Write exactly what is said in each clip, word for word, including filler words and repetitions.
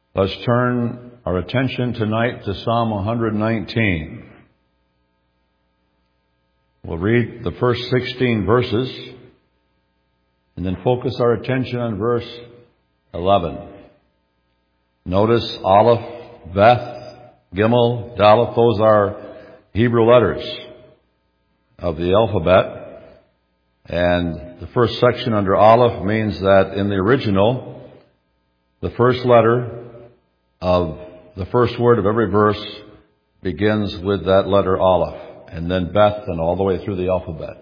Let's turn our attention tonight to Psalm one nineteen. We'll read the first sixteen verses and then focus our attention on verse eleven. Notice Aleph, Beth, Gimel, Daleth. Those are Hebrew letters of the alphabet. And the first section under Aleph means that in the original, the first letter of the first word of every verse begins with that letter Aleph, and then Beth, and all the way through the alphabet.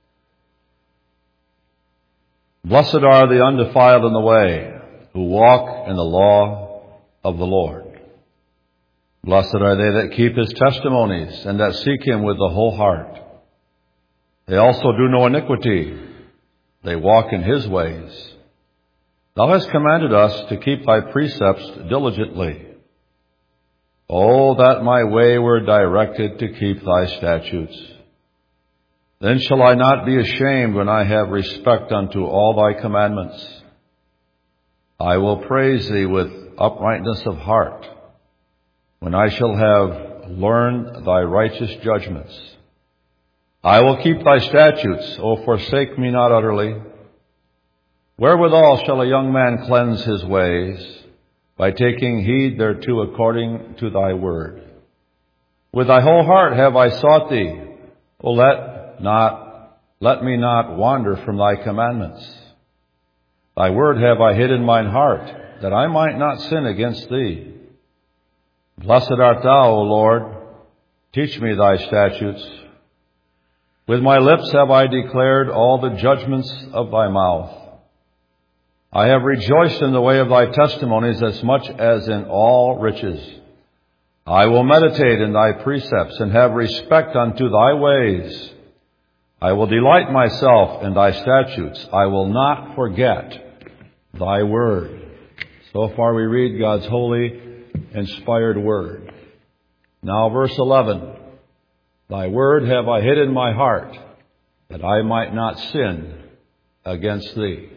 Blessed are the undefiled in the way, who walk in the law of the Lord. Blessed are they that keep his testimonies, and that seek him with the whole heart. They also do no iniquity. They walk in his ways. Thou hast commanded us to keep thy precepts diligently. Oh, that my way were directed to keep thy statutes. Then shall I not be ashamed when I have respect unto all thy commandments. I will praise thee with uprightness of heart, when I shall have learned thy righteous judgments. I will keep thy statutes, O forsake me not utterly. Wherewithal shall a young man cleanse his ways? By taking heed thereto according to thy word. With thy whole heart have I sought thee. O let not, let me not wander from thy commandments. Thy word have I hid in mine heart, that I might not sin against thee. Blessed art thou, O Lord. Teach me thy statutes. With my lips have I declared all the judgments of thy mouth. I have rejoiced in the way of thy testimonies as much as in all riches. I will meditate in thy precepts and have respect unto thy ways. I will delight myself in thy statutes. I will not forget thy word. So far we read God's holy, inspired word. Now verse eleven. Thy word have I hid in my heart, that I might not sin against thee.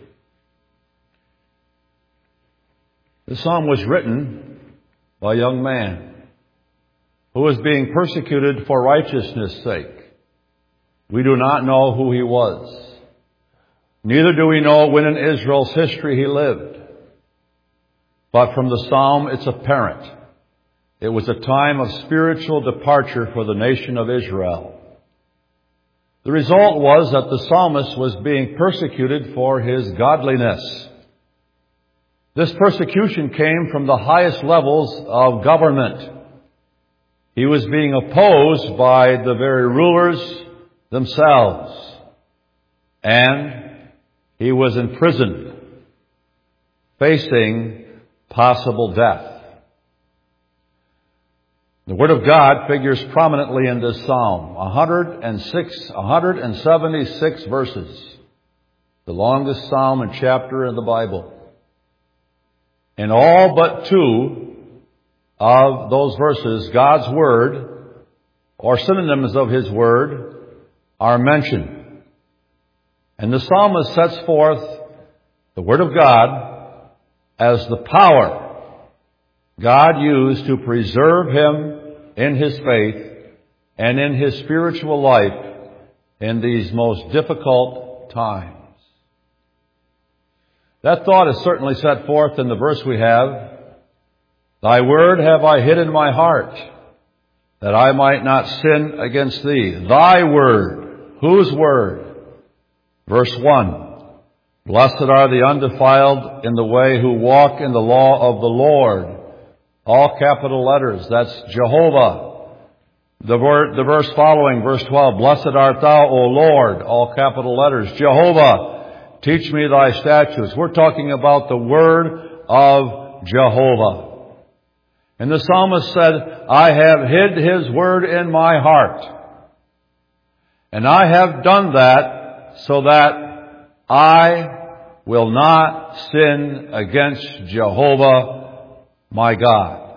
The psalm was written by a young man who was being persecuted for righteousness' sake. We do not know who he was. Neither do we know when in Israel's history he lived. But from the psalm, it's apparent it was a time of spiritual departure for the nation of Israel. The result was that the psalmist was being persecuted for his godliness. This persecution came from the highest levels of government. He was being opposed by the very rulers themselves. And he was imprisoned, facing possible death. The Word of God figures prominently in this psalm. one hundred six, one hundred seventy-six verses. The longest psalm and chapter in the Bible. In all but two of those verses, God's Word, or synonyms of His Word, are mentioned. And the psalmist sets forth the Word of God as the power God used to preserve him in his faith and in his spiritual life in these most difficult times. That thought is certainly set forth in the verse we have. Thy word have I hid in my heart, that I might not sin against thee. Thy word. Whose word? Verse one. Blessed are the undefiled in the way who walk in the law of the Lord. All capital letters. That's Jehovah. The, word, the verse following, verse twelve. Blessed art thou, O Lord. All capital letters. Jehovah. Teach me thy statutes. We're talking about the word of Jehovah. And the psalmist said, I have hid his word in my heart. And I have done that so that I will not sin against Jehovah, my God.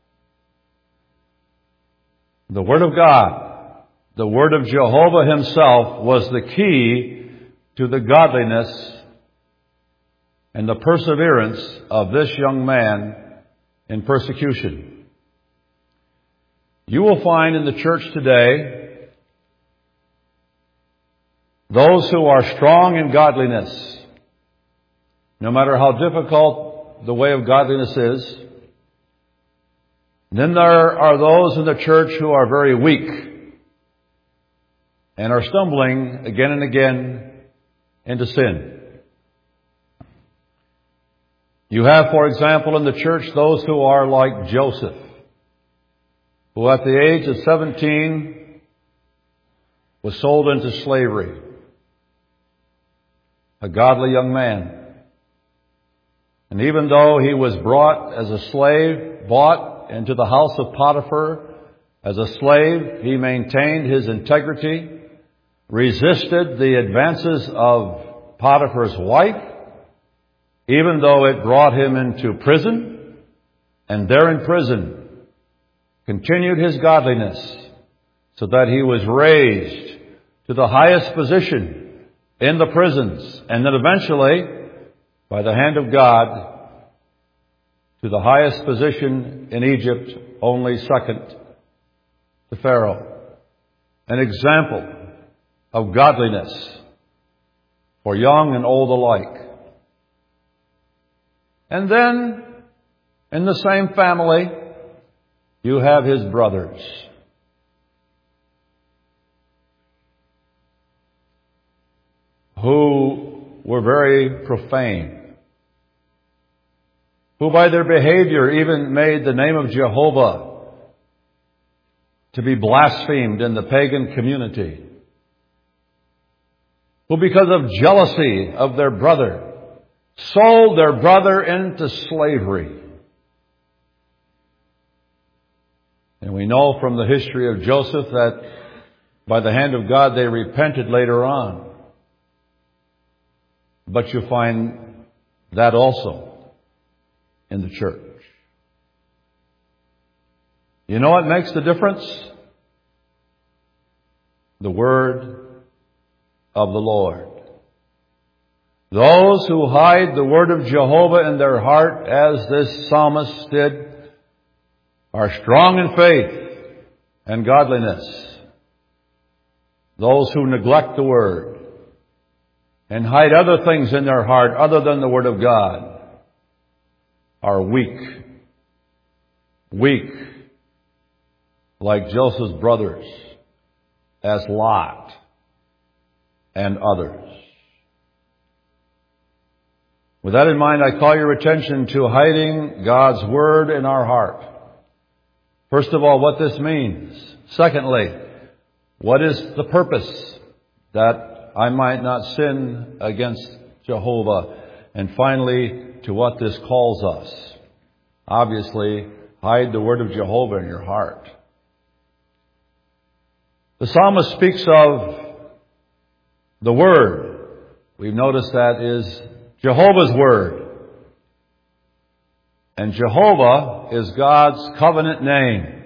The Word of God, the Word of Jehovah Himself, was the key to the godliness and the perseverance of this young man in persecution. You will find in the church today those who are strong in godliness, no matter how difficult the way of godliness is. Then there are those in the church who are very weak and are stumbling again and again into sin. You have, for example, in the church those who are like Joseph, who at the age of seventeen was sold into slavery. A godly young man. And even though he was brought as a slave, bought into the house of Potiphar as a slave, he maintained his integrity, resisted the advances of Potiphar's wife, even though it brought him into prison, and there in prison continued his godliness, so that he was raised to the highest position in the prisons, and then eventually, by the hand of God, to the highest position in Egypt, only second to Pharaoh. An example of godliness for young and old alike. And then, in the same family, you have his brothers. Who were very profane, who by their behavior even made the name of Jehovah to be blasphemed in the pagan community, who because of jealousy of their brother sold their brother into slavery. And we know from the history of Joseph that by the hand of God they repented later on. But you find that also in the church. You know what makes the difference? The word of the Lord. Those who hide the word of Jehovah in their heart, as this psalmist did, are strong in faith and godliness. Those who neglect the word and hide other things in their heart other than the word of God are weak. Weak, like Joseph's brothers, as Lot and others. With that in mind, I call your attention to hiding God's word in our heart. First of all, what this means. Secondly, what is the purpose? That I might not sin against Jehovah. And finally, to what this calls us. Obviously, hide the word of Jehovah in your heart. The psalmist speaks of the word. We've noticed that is Jehovah's word. And Jehovah is God's covenant name.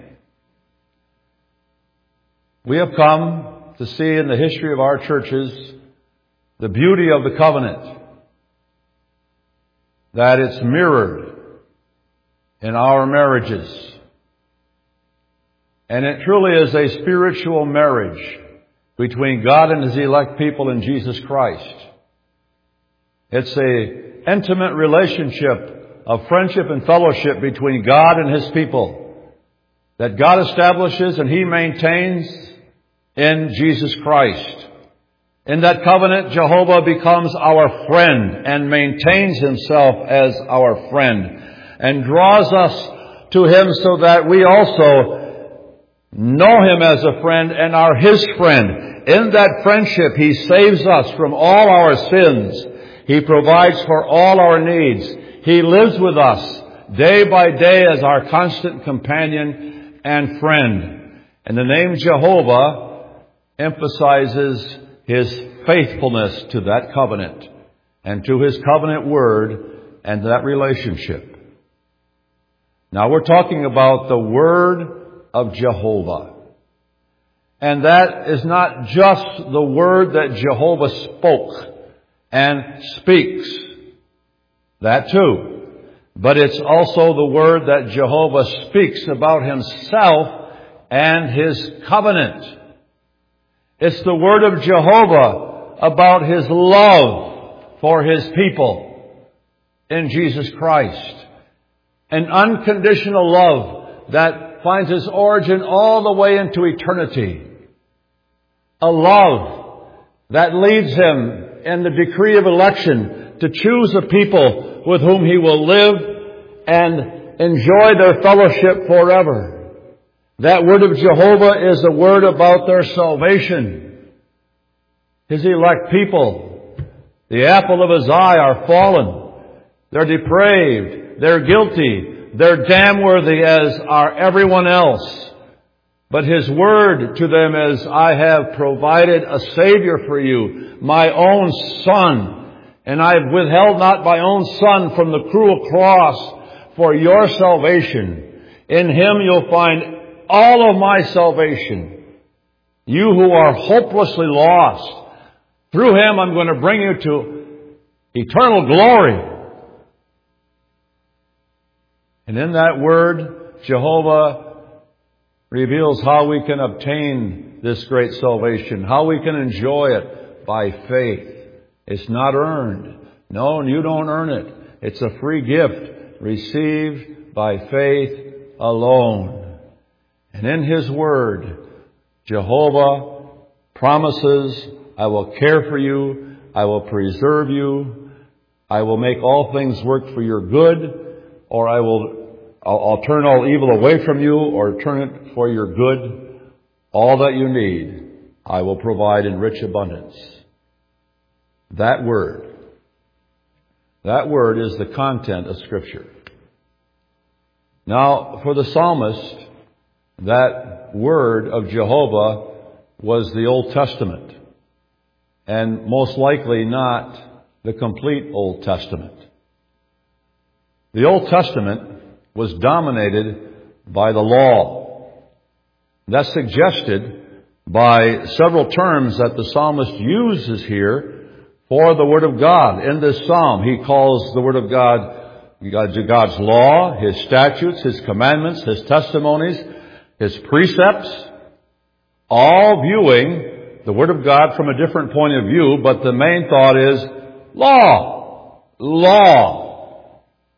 We have come to see in the history of our churches the beauty of the covenant, that it's mirrored in our marriages. And it truly is a spiritual marriage between God and His elect people in Jesus Christ. It's an intimate relationship of friendship and fellowship between God and His people that God establishes and He maintains in Jesus Christ. In that covenant, Jehovah becomes our friend and maintains Himself as our friend and draws us to Him so that we also know Him as a friend and are His friend. In that friendship, He saves us from all our sins. He provides for all our needs. He lives with us day by day as our constant companion and friend. And the name Jehovah emphasizes His faithfulness to that covenant and to His covenant word and that relationship. Now we're talking about the word of Jehovah. And that is not just the word that Jehovah spoke and speaks. That too. but it's also the word that Jehovah speaks about himself and his covenant. It's the word of Jehovah about his love for his people in Jesus Christ. An unconditional love that finds its origin all the way into eternity. A love that leads him in the decree of election to choose a people with whom he will live and enjoy their fellowship forever. That word of Jehovah is a word about their salvation. His elect people, the apple of his eye, are fallen. They're depraved. They're guilty. They're damn worthy, as are everyone else. But his word to them is, I have provided a Savior for you, my own Son. And I have withheld not my own Son from the cruel cross for your salvation. In him you'll find all of my salvation. You who are hopelessly lost, through him I'm going to bring you to eternal glory. And in that word, Jehovah reveals how we can obtain this great salvation, how we can enjoy it by faith. It's not earned. No, you don't earn it. It's a free gift received by faith alone. And in his word, Jehovah promises, I will care for you, I will preserve you, I will make all things work for your good, or I will, I'll, I'll turn all evil away from you, or turn it for your good. All that you need, I will provide in rich abundance. That word, that word is the content of Scripture. Now, for the psalmist, that word of Jehovah was the Old Testament, and most likely not the complete Old Testament. The Old Testament was dominated by the law. That's suggested by several terms that the psalmist uses here for the Word of God. In this psalm, he calls the Word of God God's law, his statutes, his commandments, his testimonies, his precepts, all viewing the Word of God from a different point of view, but the main thought is law, law.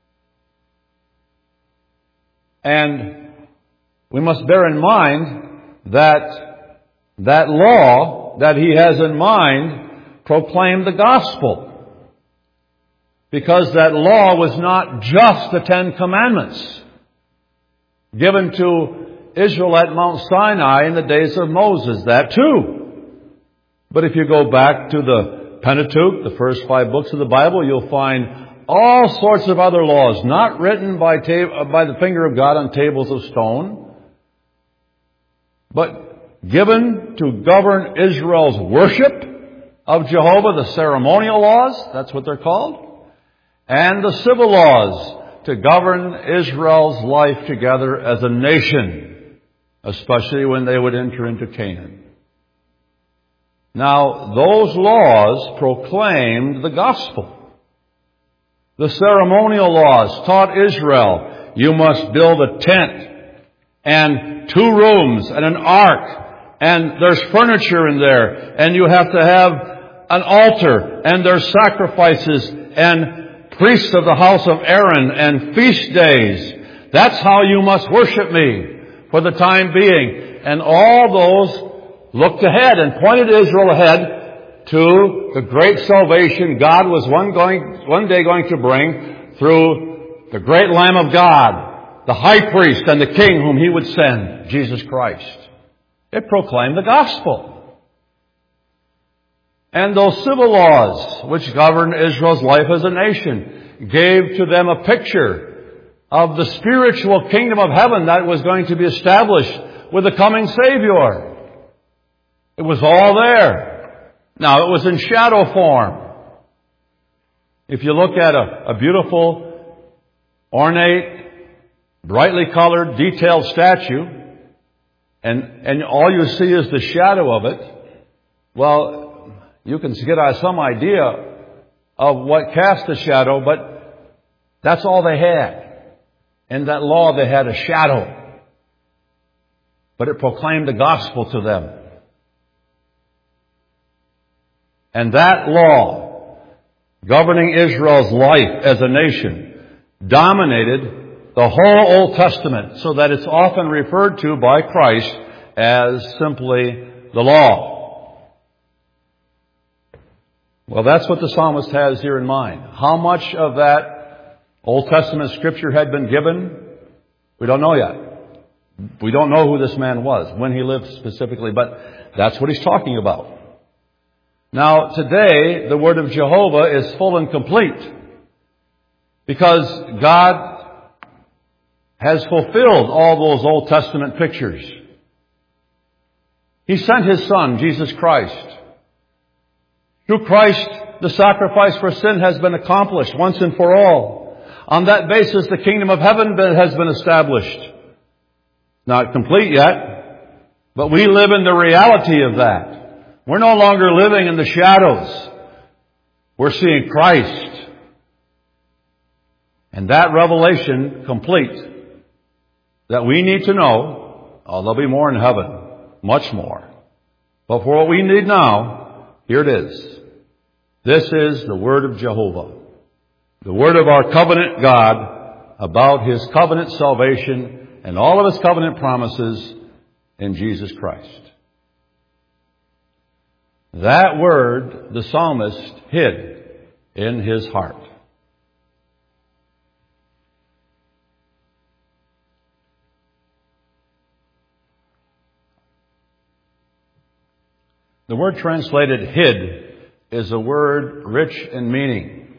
And we must bear in mind that that law that he has in mind proclaimed the gospel. Because that law was not just the Ten Commandments given to Israel at Mount Sinai in the days of Moses. That too. But if you go back to the Pentateuch, the first five books of the Bible, you'll find all sorts of other laws, not written by, ta- by the finger of God on tables of stone, but given to govern Israel's worship of Jehovah, the ceremonial laws, that's what they're called, and the civil laws to govern Israel's life together as a nation, especially when they would enter into Canaan. Now, those laws proclaimed the gospel. The ceremonial laws taught Israel, you must build a tent and two rooms and an ark, and there's furniture in there, and you have to have an altar, and there's sacrifices and priests of the house of Aaron and feast days. That's how you must worship me for the time being. And all those looked ahead and pointed Israel ahead to the great salvation God was one going, one day going to bring through the great Lamb of God, the high priest and the king whom he would send, Jesus Christ. It proclaimed the gospel. And those civil laws which govern Israel's life as a nation gave to them a picture of the spiritual kingdom of heaven that was going to be established with the coming Savior. It was all there. Now, it was in shadow form. If you look at a, a beautiful, ornate, brightly colored, detailed statue, and, and all you see is the shadow of it, well, you can get some idea of what casts the shadow, but That's all they had. In that law they had a shadow. But it proclaimed the gospel to them. And that law, governing Israel's life as a nation, dominated the whole Old Testament, so that it's often referred to by Christ as simply the law. Well, that's what the psalmist has here in mind. How much of that Old Testament scripture had been given? We don't know yet. We don't know who this man was, when he lived specifically, but that's what he's talking about. Now, today, the word of Jehovah is full and complete because God has fulfilled all those Old Testament pictures. He sent His Son, Jesus Christ. Through Christ, the sacrifice for sin has been accomplished once and for all. On that basis, the kingdom of heaven has been established. Not complete yet, but we live in the reality of that. We're no longer living in the shadows. We're seeing Christ. And that revelation complete that we need to know, oh, there'll be more in heaven, much more. But for what we need now, here it is. This is the word of Jehovah, the word of our covenant God about His covenant salvation and all of His covenant promises in Jesus Christ. That word the psalmist hid in his heart. The word translated hid is a word rich in meaning.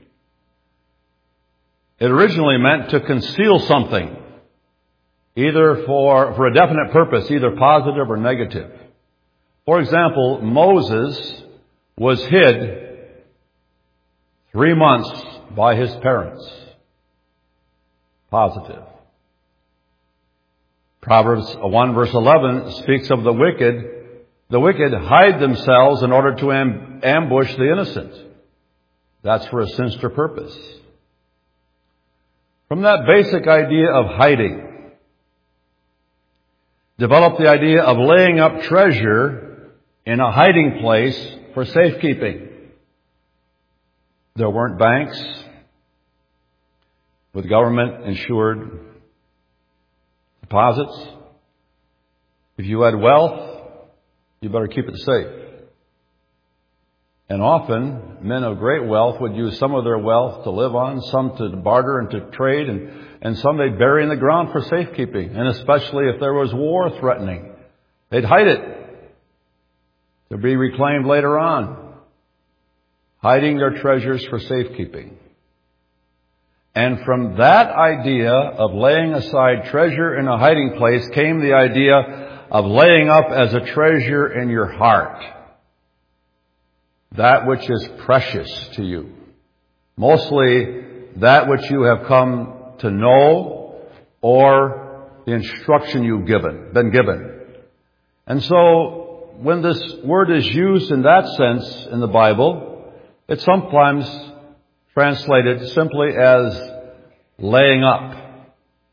It originally meant to conceal something, either for, for a definite purpose, either positive or negative. For example, Moses was hid three months by his parents. Positive. Proverbs one verse eleven speaks of the wicked. The wicked hide themselves in order to am- ambush the innocent. That's for a sinister purpose. From that basic idea of hiding, developed the idea of laying up treasure in a hiding place for safekeeping. There weren't banks with government-insured deposits. If you had wealth, you better keep it safe. And often, men of great wealth would use some of their wealth to live on, some to barter and to trade, and, and some they'd bury in the ground for safekeeping. And especially if there was war threatening, they'd hide it to be reclaimed later on, hiding their treasures for safekeeping. And from that idea of laying aside treasure in a hiding place came the idea of laying up as a treasure in your heart that which is precious to you. Mostly that which you have come to know or the instruction you've given, been given. And so when this word is used in that sense in the Bible, it's sometimes translated simply as laying up.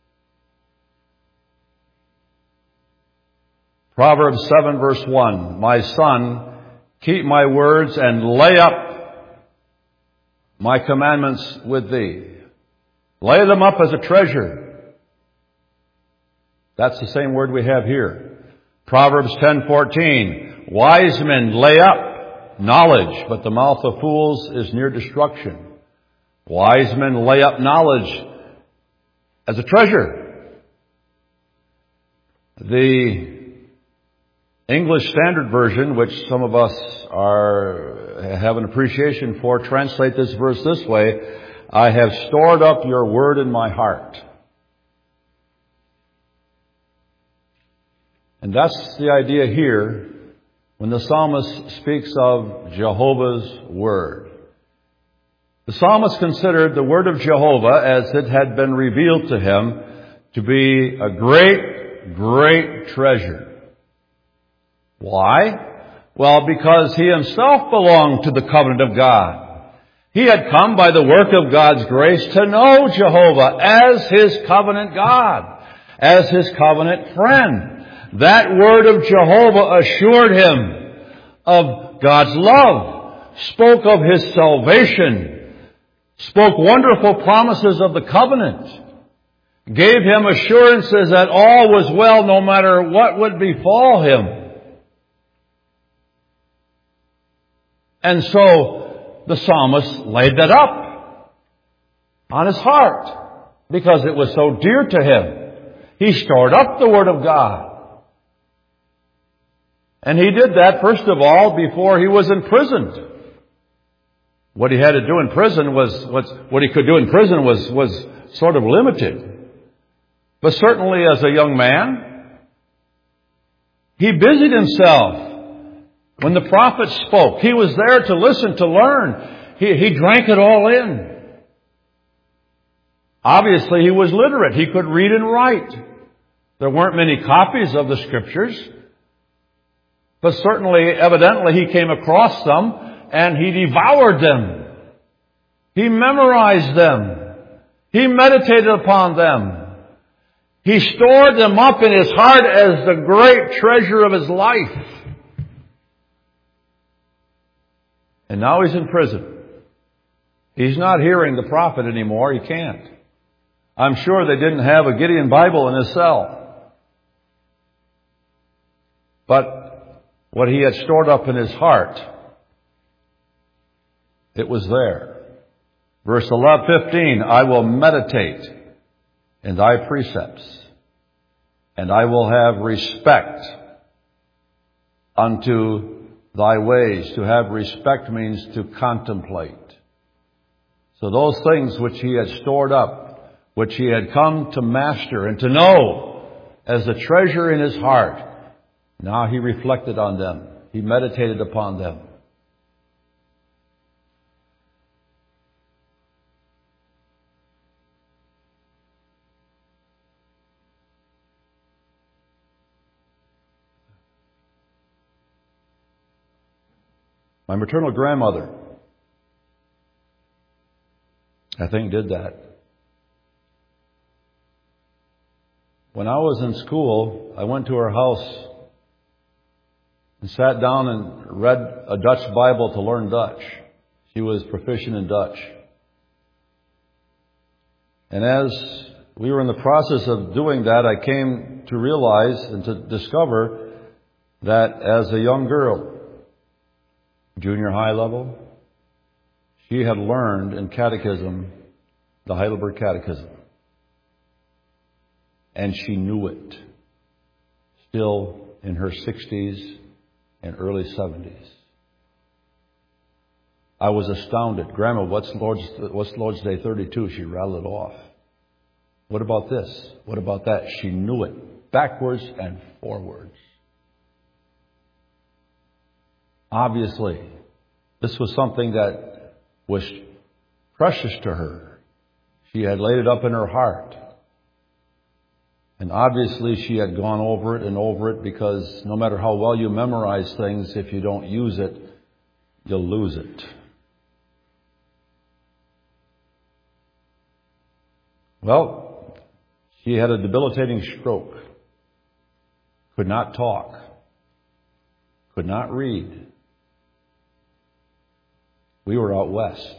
Proverbs seven verse one, my son, keep my words and lay up my commandments with thee. Lay them up as a treasure. That's the same word we have here. Proverbs ten fourteen, wise men lay up knowledge, but the mouth of fools is near destruction. Wise men lay up knowledge as a treasure. The English Standard Version, which some of us are have an appreciation for, translate this verse this way, I have stored up your word in my heart. And that's the idea here when the psalmist speaks of Jehovah's word. The psalmist considered the word of Jehovah, as it had been revealed to him, to be a great, great treasure. Why? Well, because he himself belonged to the covenant of God. He had come by the work of God's grace to know Jehovah as His covenant God, as His covenant friend. That word of Jehovah assured him of God's love, spoke of His salvation, spoke wonderful promises of the covenant, gave him assurances that all was well no matter what would befall him. And so the psalmist laid that up on his heart because it was so dear to him. He stored up the Word of God. And he did that, first of all, before he was imprisoned. What he had to do in prison was, was what he could do in prison was, was sort of limited. But certainly as a young man, he busied himself. When the prophet spoke, he was there to listen, to learn. He, he drank it all in. Obviously, he was literate. He could read and write. There weren't many copies of the Scriptures. But certainly, evidently, he came across them and he devoured them. He memorized them. He meditated upon them. He stored them up in his heart as the great treasure of his life. And now he's in prison. He's not hearing the prophet anymore. He can't. I'm sure they didn't have a Gideon Bible in his cell. But what he had stored up in his heart, it was there. Verse eleven, fifteen, I will meditate in thy precepts, and I will have respect unto thy ways. To have respect means to contemplate. So those things which he had stored up, which he had come to master and to know as a treasure in his heart, now he reflected on them. He meditated upon them. My maternal grandmother, I think, did that. When I was in school, I went to her house and sat down and read a Dutch Bible to learn Dutch. She was proficient in Dutch. And as we were in the process of doing that, I came to realize and to discover that as a young girl, junior high level, she had learned in catechism the Heidelberg Catechism. And she knew it. Still in her sixties and early seventies. I was astounded. Grandma, what's Lord's, what's Lord's Day thirty-two? She rattled it off. What about this? What about that? She knew it backwards and forwards. Obviously, this was something that was precious to her. She had laid it up in her heart. And obviously she had gone over it and over it, because no matter how well you memorize things, if you don't use it, you'll lose it. Well, she had a debilitating stroke. Could not talk. Could not read. We were out west.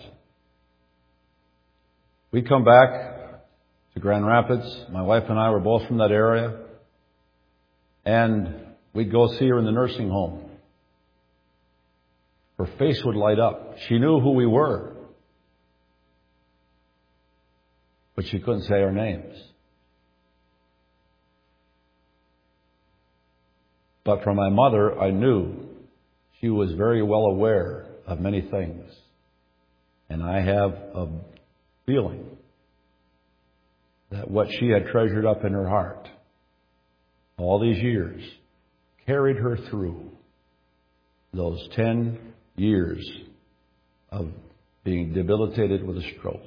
We come back to Grand Rapids. My wife and I were both from that area. And we'd go see her in the nursing home. Her face would light up. She knew who we were. But she couldn't say our names. But from my mother, I knew she was very well aware of many things. And I have a feeling that what she had treasured up in her heart all these years carried her through those ten years of being debilitated with a stroke.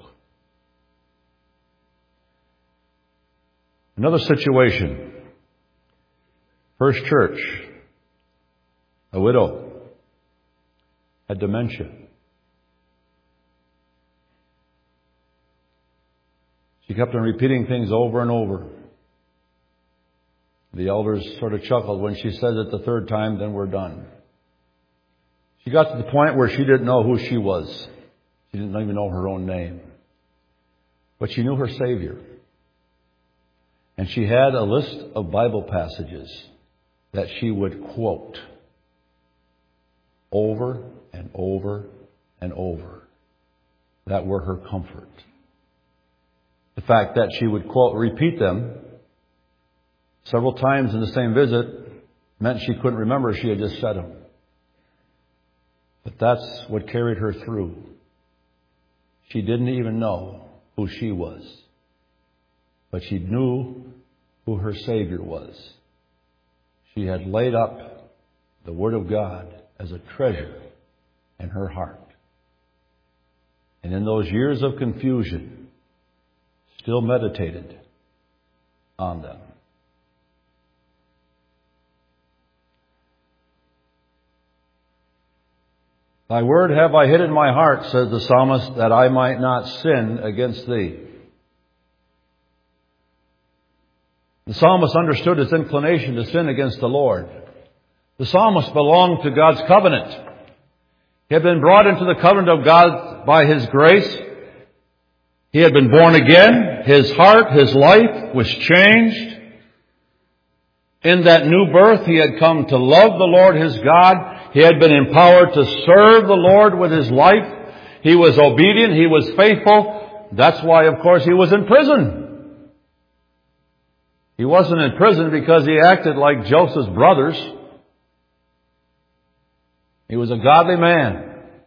Another situation. First church. A widow. Had dementia. She kept on repeating things over and over. The elders sort of chuckled when she said it the third time, then we're done. She got to the point where she didn't know who she was. She didn't even know her own name. But she knew her Savior. And she had a list of Bible passages that she would quote over and over and over. That were her comfort. The fact that she would quote, repeat them several times in the same visit meant she couldn't remember she had just said them. But that's what carried her through. She didn't even know who she was. But she knew who her Savior was. She had laid up the Word of God as a treasure in her heart. And in those years of confusion, still meditated on them. Thy word have I hid in my heart, says the psalmist, that I might not sin against thee. The psalmist understood his inclination to sin against the Lord. The psalmist belonged to God's covenant. He had been brought into the covenant of God by His grace. He had been born again. His heart, his life was changed. In that new birth, he had come to love the Lord his God. He had been empowered to serve the Lord with his life. He was obedient. He was faithful. That's why, of course, he was in prison. He wasn't in prison because he acted like Joseph's brothers. He was a godly man.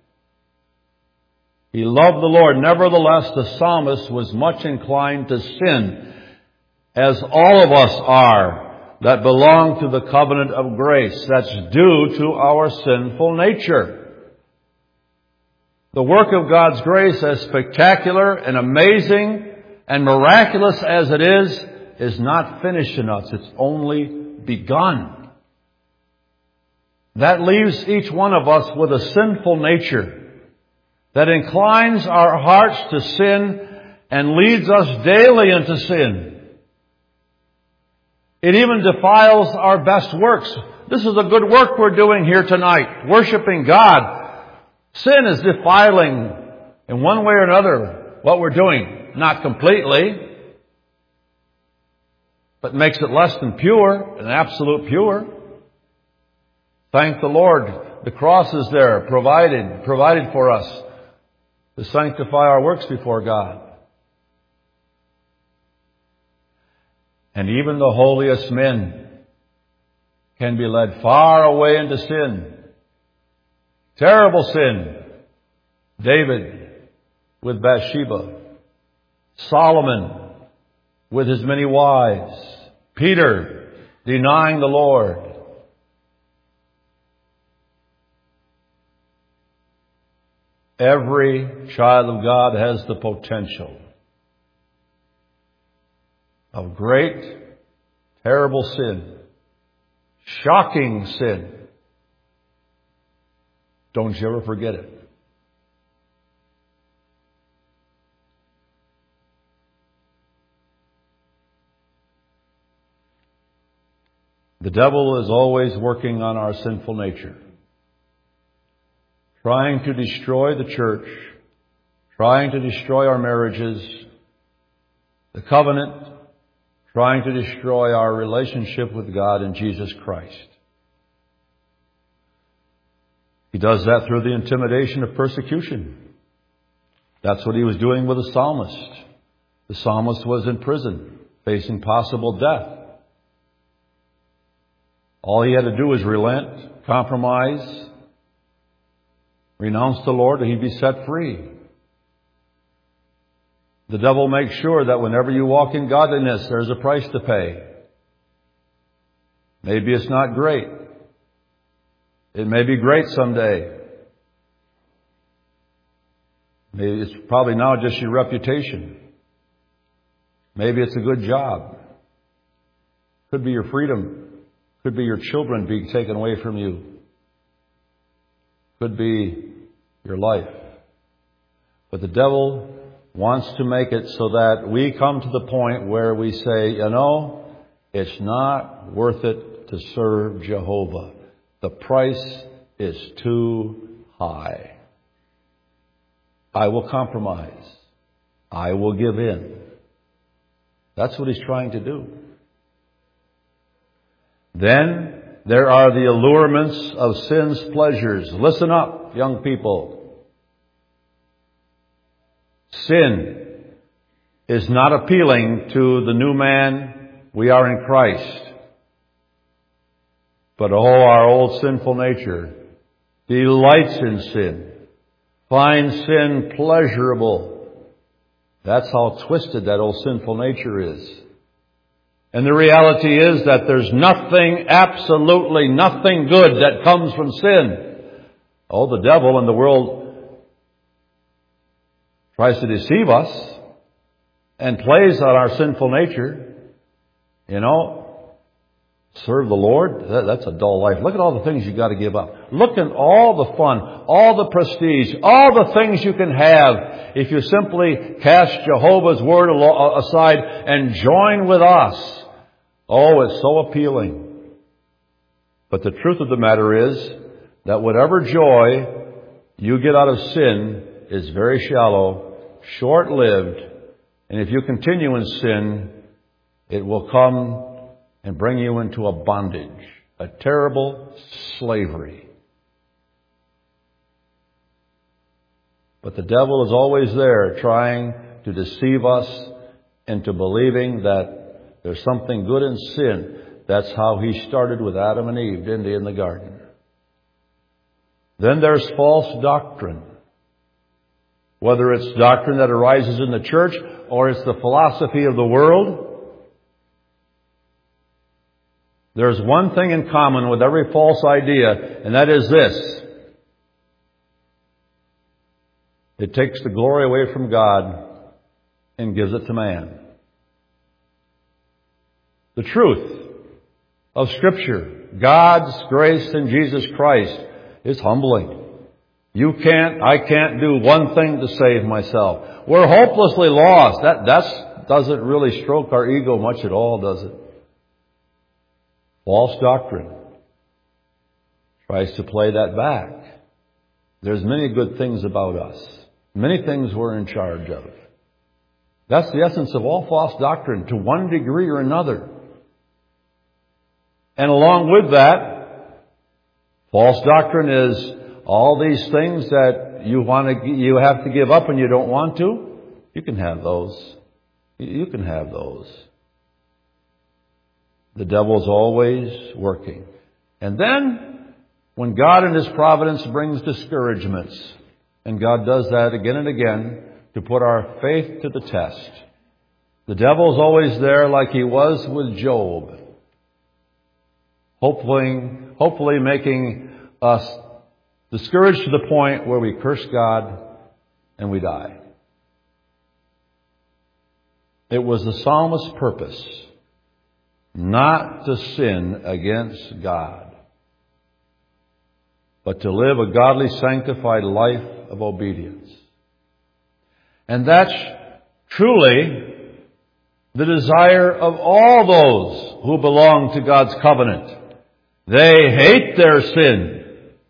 He loved the Lord. Nevertheless, the psalmist was much inclined to sin, as all of us are that belong to the covenant of grace. That's due to our sinful nature. The work of God's grace, as spectacular and amazing and miraculous as it is, is not finished in us. It's only begun. That leaves each one of us with a sinful nature that inclines our hearts to sin and leads us daily into sin. It even defiles our best works. This is a good work we're doing here tonight, worshiping God. Sin is defiling in one way or another what we're doing. Not completely, but makes it less than pure and absolute pure. Thank the Lord. The cross is there, provided, provided for us to sanctify our works before God. And even the holiest men can be led far away into sin. Terrible sin. David with Bathsheba. Solomon with his many wives. Peter denying the Lord. Every child of God has the potential of great, terrible sin, shocking sin. Don't you ever forget it. The devil is always working on our sinful nature, trying to destroy the church, trying to destroy our marriages, the covenant, trying to destroy our relationship with God in Jesus Christ. He does that through the intimidation of persecution. That's what he was doing with the psalmist. The psalmist was in prison, facing possible death. All he had to do was relent, compromise, renounce the Lord, and he'd be set free. The devil makes sure that whenever you walk in godliness, there's a price to pay. Maybe it's not great. It may be great someday. Maybe it's probably now just your reputation. Maybe it's a good job. Could be your freedom. Could be your children being taken away from you. Could be your life. But the devil wants to make it so that we come to the point where we say, you know, it's not worth it to serve Jehovah. The price is too high. I will compromise. I will give in. That's what he's trying to do. Then there are the allurements of sin's pleasures. Listen up, young people. Sin is not appealing to the new man we are in Christ. But oh, our old sinful nature delights in sin, finds sin pleasurable. That's how twisted that old sinful nature is. And the reality is that there's nothing, absolutely nothing good that comes from sin. Oh, the devil and the world tries to deceive us and plays on our sinful nature. You know, serve the Lord, that, that's a dull life. Look at all the things you've got to give up. Look at all the fun, all the prestige, all the things you can have if you simply cast Jehovah's word aside and join with us. Oh, it's so appealing. But the truth of the matter is that whatever joy you get out of sin is very shallow, short-lived, and if you continue in sin, it will come and bring you into a bondage, a terrible slavery. But the devil is always there trying to deceive us into believing that there's something good in sin. That's how he started with Adam and Eve, didn't he, in the garden? Then there's false doctrine. Whether it's doctrine that arises in the church or it's the philosophy of the world, there's one thing in common with every false idea, and that is this. It takes the glory away from God and gives it to man. The truth of Scripture, God's grace in Jesus Christ, is humbling. You can't, I can't do one thing to save myself. We're hopelessly lost. That that's, doesn't really stroke our ego much at all, does it? False doctrine tries to play that back. There's many good things about us. Many things we're in charge of. That's the essence of all false doctrine, to one degree or another. And along with that, false doctrine is all these things that you want to, you have to give up and you don't want to. You can have those. You can have those. The devil's always working. And then, when God in His providence brings discouragements, and God does that again and again to put our faith to the test, the devil's always there like he was with Job, hopefully, hopefully making us discouraged to the point where we curse God and we die. It was the psalmist's purpose not to sin against God, but to live a godly, sanctified life of obedience. And that's truly the desire of all those who belong to God's covenant. They hate their sin.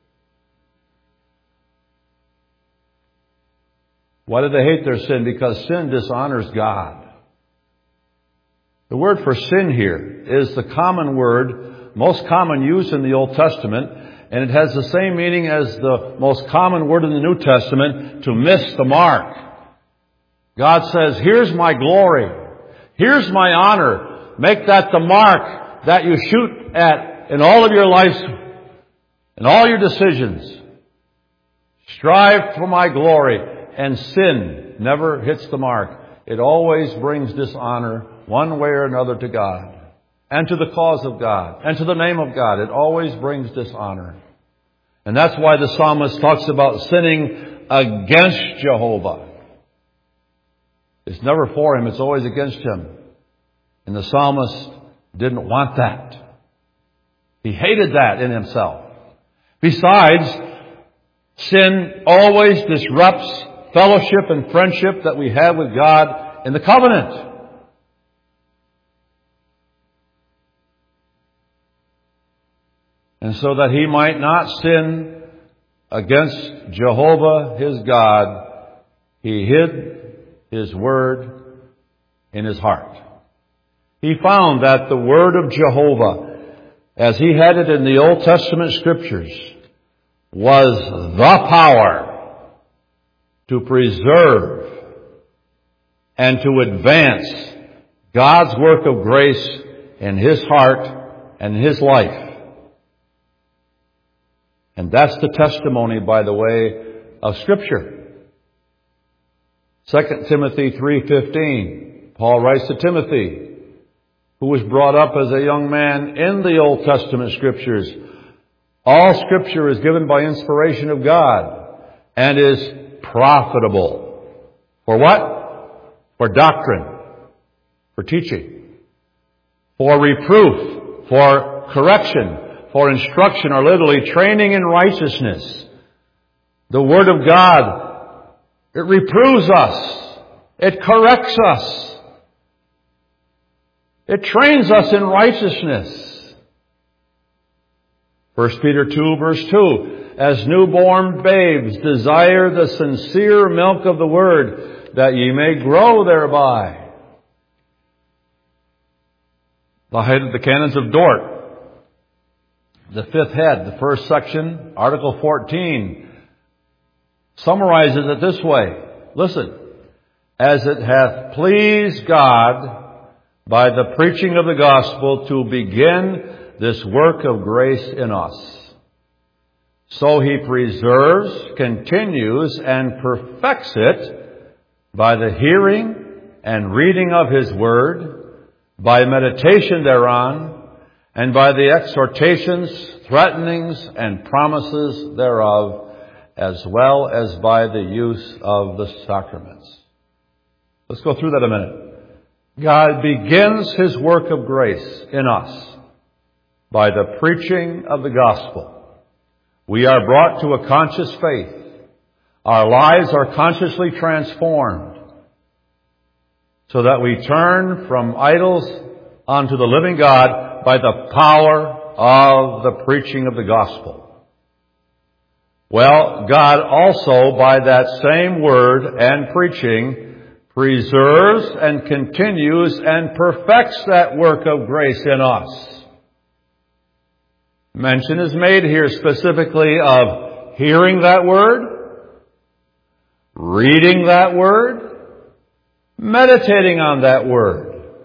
Why do they hate their sin? Because sin dishonors God. The word for sin here is the common word, most common used in the Old Testament, and it has the same meaning as the most common word in the New Testament, to miss the mark. God says, here's my glory. Here's my honor. Make that the mark that you shoot at in all of your life, in all your decisions. Strive for my glory. And sin never hits the mark. It always brings dishonor one way or another to God, and to the cause of God, and to the name of God. It always brings dishonor. And that's why the psalmist talks about sinning against Jehovah. It's never for Him, it's always against Him. And the psalmist didn't want that. He hated that in himself. Besides, sin always disrupts fellowship and friendship that we have with God in the covenant. And so that he might not sin against Jehovah his God, he hid his word in his heart. He found that the word of Jehovah, as he had it in the Old Testament Scriptures, was the power to preserve and to advance God's work of grace in his heart and his life. And that's the testimony, by the way, of Scripture. Second Timothy three fifteen, Paul writes to Timothy, who was brought up as a young man in the Old Testament Scriptures, all Scripture is given by inspiration of God and is profitable. For what? For doctrine, for teaching, for reproof, for correction, for instruction, or literally training in righteousness. The Word of God, it reproves us. It corrects us. It trains us in righteousness. First Peter two, verse two, as newborn babes desire the sincere milk of the Word, that ye may grow thereby. The height of the canons of Dort, the fifth head, the first section, Article fourteen, summarizes it this way. Listen. As it hath pleased God by the preaching of the gospel to begin this work of grace in us, so he preserves, continues, and perfects it by the hearing and reading of his word, by meditation thereon, and by the exhortations, threatenings, and promises thereof, as well as by the use of the sacraments. Let's go through that a minute. God begins his work of grace in us by the preaching of the gospel. We are brought to a conscious faith. Our lives are consciously transformed so that we turn from idols unto the living God by the power of the preaching of the gospel. Well, God also, by that same word and preaching, preserves and continues and perfects that work of grace in us. Mention is made here specifically of hearing that word, reading that word, meditating on that word.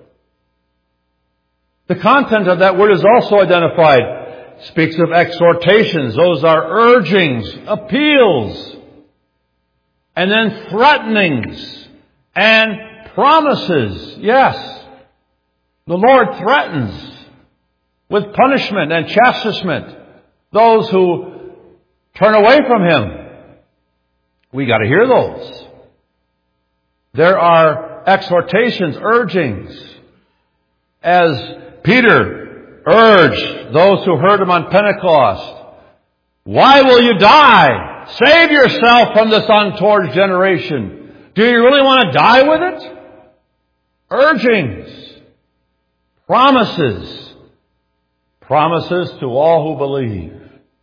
The content of that word is also identified. It speaks of exhortations. Those are urgings, appeals, and then threatenings and promises. Yes, the Lord threatens with punishment and chastisement those who turn away from him. We got to hear those. There are exhortations, urgings, as Peter urged those who heard him on Pentecost. Why will you die? Save yourself from this untoward generation. Do you really want to die with it? Urgings, promises, promises to all who believe.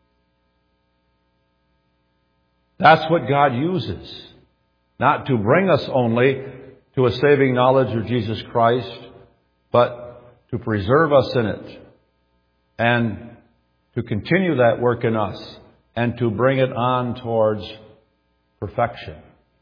That's what God uses. Not to bring us only to a saving knowledge of Jesus Christ, but to preserve us in it and to continue that work in us and to bring it on towards perfection.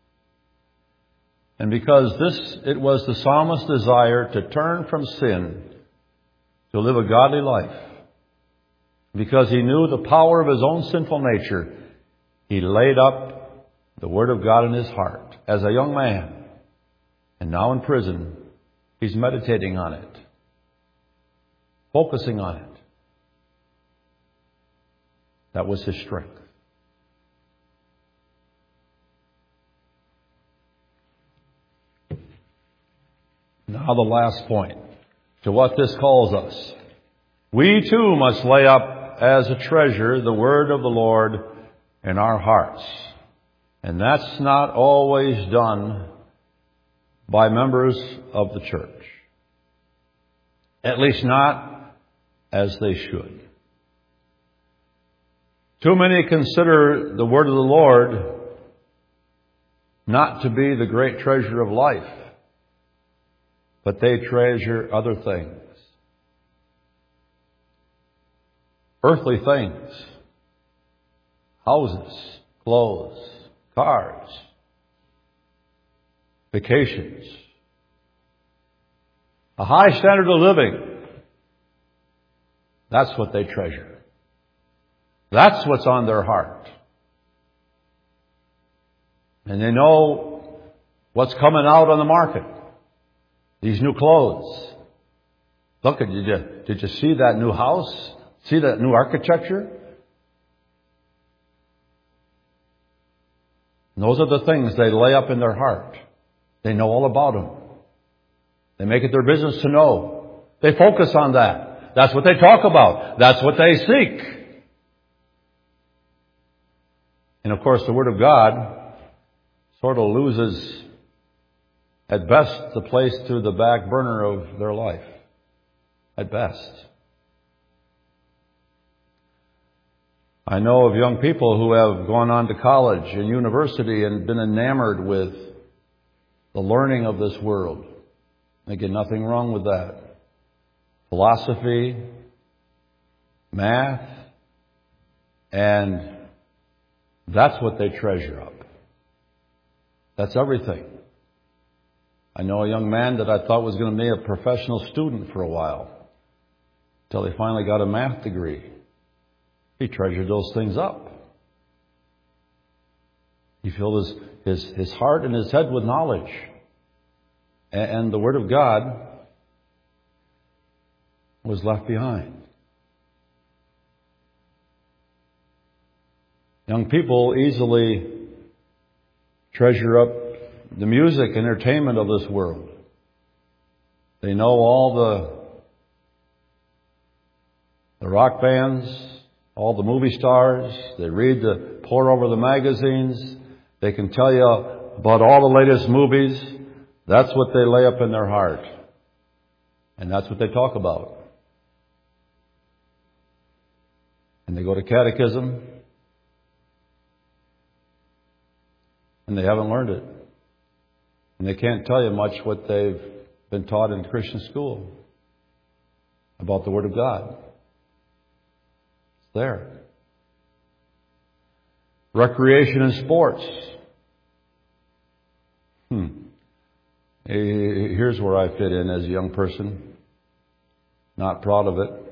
And because this, it was the psalmist's desire to turn from sin, to live a godly life. Because he knew the power of his own sinful nature, he laid up the Word of God in his heart as a young man. And now in prison, he's meditating on it, focusing on it. That was his strength. Now the last point to what this calls us. We too must lay up as a treasure the word of the Lord in our hearts. And that's not always done by members of the church. At least not as they should. Too many consider the word of the Lord not to be the great treasure of life, but they treasure other things. Earthly things. Houses, clothes, cars, vacations, a high standard of living. That's what they treasure. That's what's on their heart. And they know what's coming out on the market. These new clothes. Look, did you, did you see that new house? See that new architecture? And those are the things they lay up in their heart. They know all about them. They make it their business to know. They focus on that. That's what they talk about. That's what they seek. And of course, the Word of God sort of loses, at best, the place to the back burner of their life. At best. I know of young people who have gone on to college and university and been enamored with the learning of this world. Again, nothing wrong with that. Philosophy, math, and that's what they treasure up. That's everything. I know a young man that I thought was going to be a professional student for a while, until he finally got a math degree. He treasured those things up. He filled his, his, his heart and his head with knowledge. And, and the Word of God was left behind. Young people easily treasure up the music, entertainment of this world. They know all the, the rock bands, all the movie stars. They read the, pour over the magazines. They can tell you about all the latest movies. That's what they lay up in their heart. And that's what they talk about. And they go to catechism. And they haven't learned it. And they can't tell you much what they've been taught in Christian school about the Word of God. It's there. Recreation and sports. Hmm. Here's where I fit in as a young person. Not proud of it.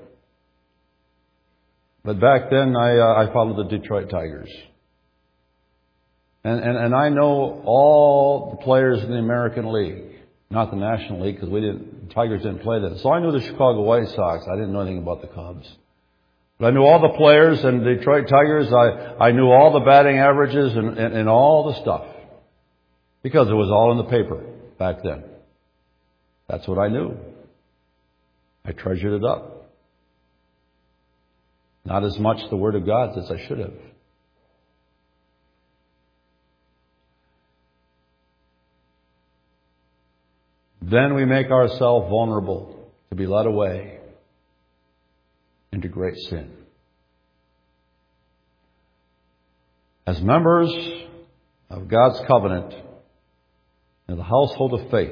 But back then I, uh, I followed the Detroit Tigers. And, and, and I know all the players in the American League. Not the National League, because we didn't, the Tigers didn't play that. So I knew the Chicago White Sox. I didn't know anything about the Cubs. But I knew all the players and the Detroit Tigers. I, I knew all the batting averages and, and, and all the stuff. Because it was all in the paper back then. That's what I knew. I treasured it up. Not as much the Word of God as I should have. Then we make ourselves vulnerable to be led away into great sin. As members of God's covenant in the household of faith,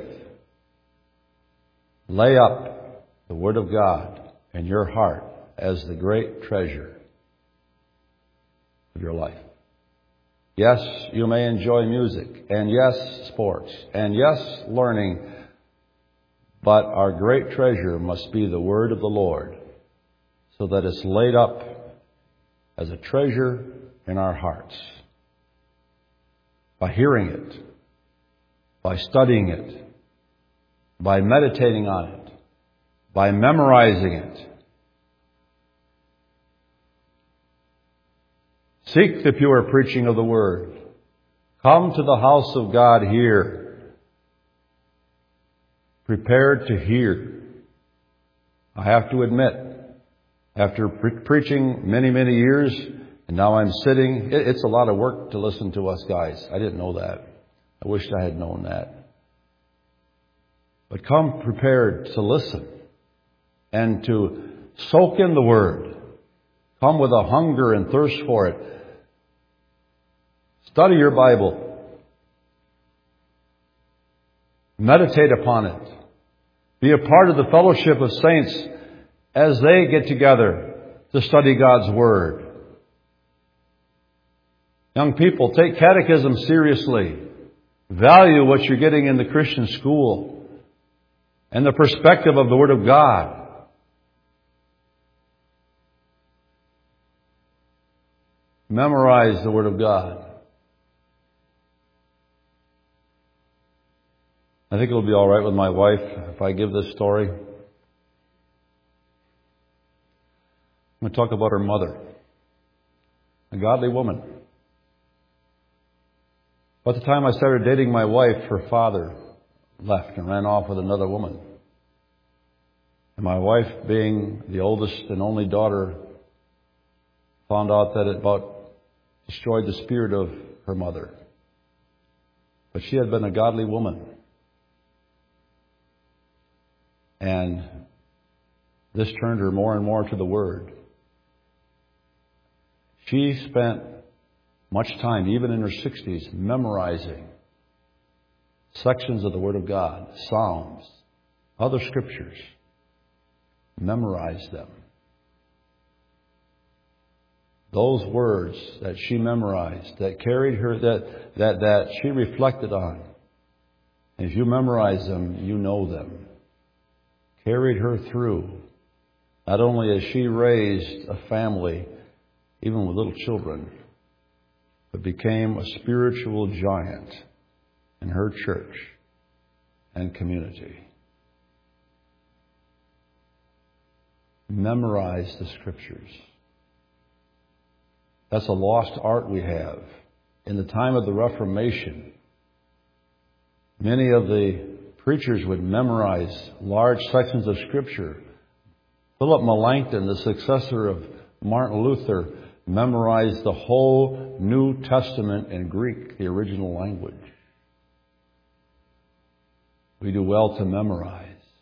lay up the Word of God in your heart as the great treasure of your life. Yes, you may enjoy music, and yes, sports, and yes, learning, but our great treasure must be the Word of the Lord, so that it's laid up as a treasure in our hearts. By hearing it, by studying it, by meditating on it, by memorizing it. Seek the pure preaching of the Word. Come to the house of God here, prepared to hear. I have to admit, after pre- preaching many, many years And now I'm sitting. It's a lot of work to listen to us guys. I didn't know that. I wished I had known that. But come prepared to listen and to soak in the Word. Come with a hunger and thirst for it. Study your Bible. Meditate upon it. Be a part of the fellowship of saints as they get together to study God's Word. Young people, take catechism seriously. Value what you're getting in the Christian school and the perspective of the Word of God. Memorize the Word of God. I think it'll be all right with my wife if I give this story. I'm going to talk about her mother, a godly woman. By the time I started dating my wife, her father left and ran off with another woman. And my wife, being the oldest and only daughter, found out that it about destroyed the spirit of her mother. But she had been a godly woman. And this turned her more and more to the Word. She spent much time, even in her sixties, memorizing sections of the Word of God, Psalms, other scriptures. Memorized them. Those words that she memorized, that carried her, that, that, that she reflected on. If you memorize them, you know them. Carried her through. Not only as she raised a family, even with little children, but became a spiritual giant in her church and community. Memorize the Scriptures. That's a lost art we have. In the time of the Reformation, many of the preachers would memorize large sections of Scripture. Philip Melanchthon, the successor of Martin Luther, memorized the whole New Testament in Greek, the original language. We do well to memorize.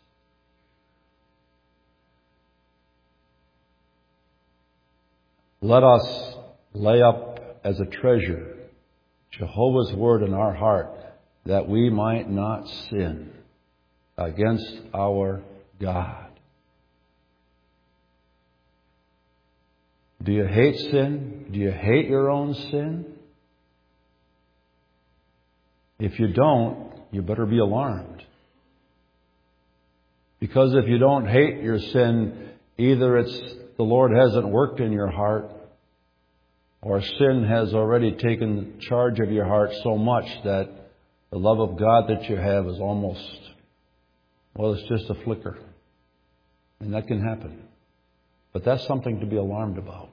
Let us lay up as a treasure Jehovah's Word in our heart, that we might not sin against our God. Do you hate sin? Do you hate your own sin? If you don't, you better be alarmed. Because if you don't hate your sin, either it's the Lord hasn't worked in your heart, or sin has already taken charge of your heart so much that the love of God that you have is almost, well, it's just a flicker. And that can happen. But that's something to be alarmed about.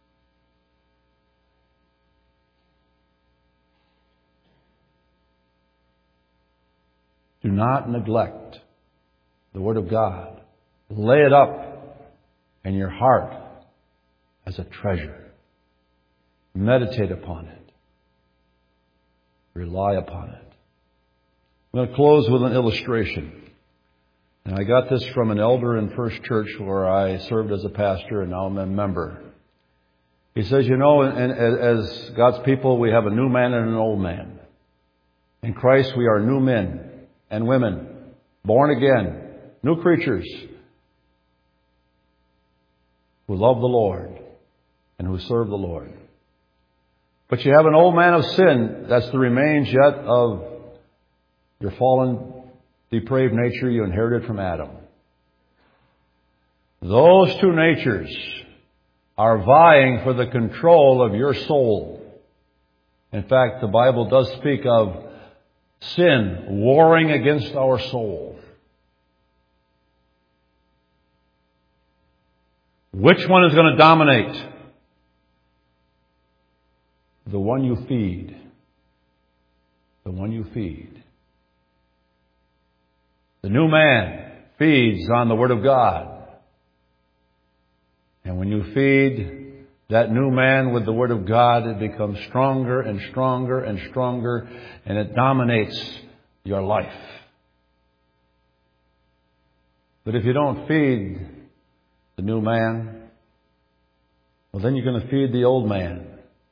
Do not neglect the Word of God. Lay it up in your heart as a treasure. Meditate upon it. Rely upon it. I'm going to close with an illustration. And I got this from an elder in First Church where I served as a pastor and now I'm a member. He says, you know, and as God's people, we have a new man and an old man. In Christ, we are new men and women, born again, new creatures who love the Lord and who serve the Lord. But you have an old man of sin. That's the remains yet of your fallen, depraved nature you inherited from Adam. Those two natures are vying for the control of your soul. In fact, the Bible does speak of sin warring against our soul. Which one is going to dominate? The one you feed. The one you feed. The new man feeds on the Word of God. And when you feed that new man with the Word of God, it becomes stronger and stronger and stronger, and it dominates your life. But if you don't feed the new man, well, then you're going to feed the old man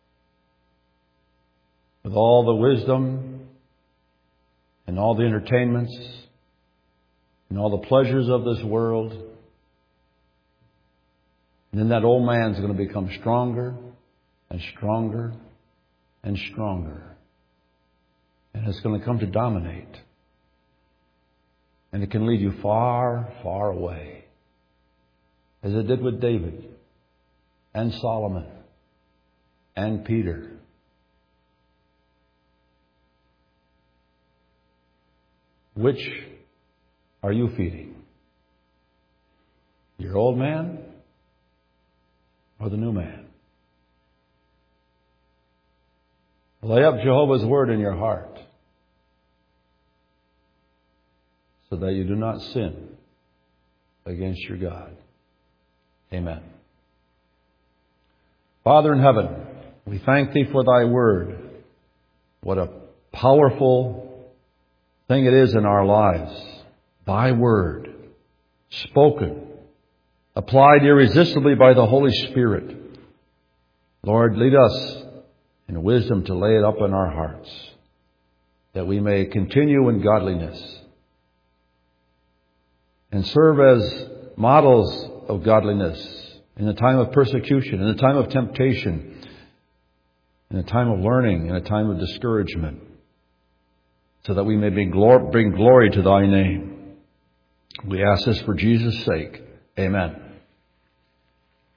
with all the wisdom and all the entertainments and all the pleasures of this world. And then that old man's going to become stronger and stronger and stronger. And it's going to come to dominate. And it can lead you far, far away. As it did with David and Solomon and Peter. Which are you feeding? Your old man or the new man? Lay up Jehovah's Word in your heart so that you do not sin against your God. Amen. Father in heaven, we thank Thee for Thy Word. What a powerful thing it is in our lives. Thy Word, spoken, applied irresistibly by the Holy Spirit. Lord, lead us in wisdom to lay it up in our hearts, that we may continue in godliness and serve as models of godliness in the time of persecution, in the time of temptation, in a time of learning, in a time of discouragement, so that we may bring glory to Thy name. We ask this for Jesus' sake. Amen.